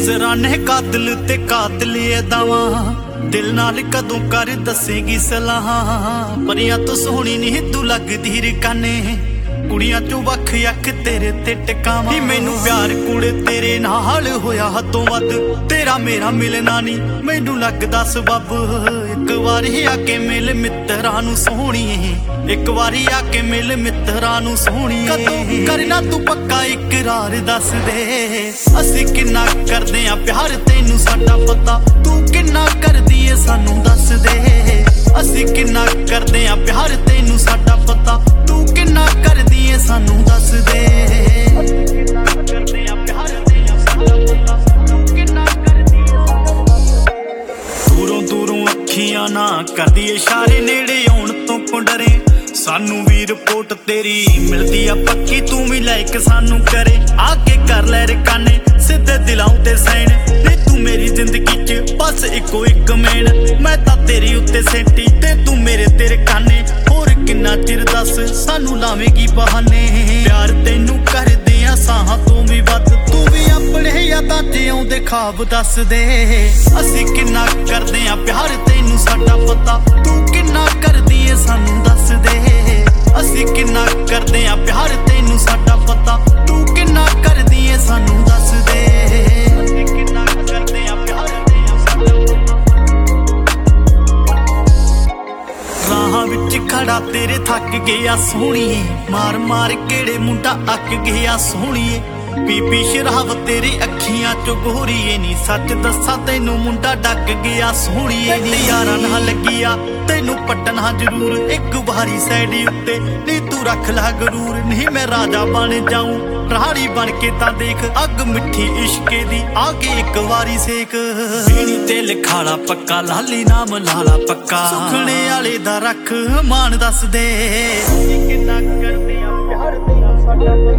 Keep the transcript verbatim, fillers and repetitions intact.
नजराने कातिल ते कातिल अदावां दिल नाल कदों कर दसेगी सलाह परियां तो सोहनी नहीं तू लगदी रकाने कुड़ियां चों वख अख तेरे ते टिकावां नी मैनू प्यार कुड़े तेरे नाल होया हदों वध तेरा मेरा मिलना नहीं मैनू लगदा सबब एक वारी आके मिल मित्तरां नू सोहणीए एक वारी आके मिल मित्तरां नू सोहणीए कदों करना तू पक्का इकरार दस दे असीं किन्ना करदे आ प्यार तैनू साडा पता तू किन्ना करदी ए सानू दस दे असीं किन्ना करदे आ प्यार तैनू साडा पता तू किन्ना करदी ए सानू दस दे दूरों दूरों अखियां ना करदी इशारे नेड़े आउण तों को डरे सानू भी रिपोर्ट तेरी मिलदी आ पक्की तू भी लाइक सानू करे आके कर ले रकाने सीधे दिलां ते सैन नी तू मेरी जिंदगी च बस इको इक मेन मैं तां तेरी उत्ते सेंटी ते तू मेरे तेरे काने होर किन्ना चिर दस सानू लावेगी बहाने प्यार तैनू करदे आ साहां तों भी वध तू भी अपने यादां च आउंदे ख्वाब दस दे असीं किन्ना करदे आ प्यार तैनू साडा पता तू किन्ना करदी ए सानू दस दे असीं किन्ना करदे आ प्यार तैनू साडा पता तू किन्ना करदी ए सानू दस दे असीं किन्ना करदे आ प्यार तैनू साडा राहां विच खड़ा तेरे थक गया सोहणीए मार मार केड़े मुंडा अक गया सोहणीए पीपी शराब तेरी अखियां चो गोरीए नी सच दसा तैनू मुंडा डक गया सोहणीए नी यारां नाल लगिया तैनू पटना जरूर एक बारी सैडी उत्ते नी तू रख ला गरूर नहीं मैं राजा बन जाऊं रानी बन के तां देख अग मिठी इश्के दी आगे एक वारी सेक पीनी ते लिखाला पक्का लाली नाम लाला पक्का सुखने वाले दा रख मान दस दे किन्ना करदे आ प्यार तेरा साडा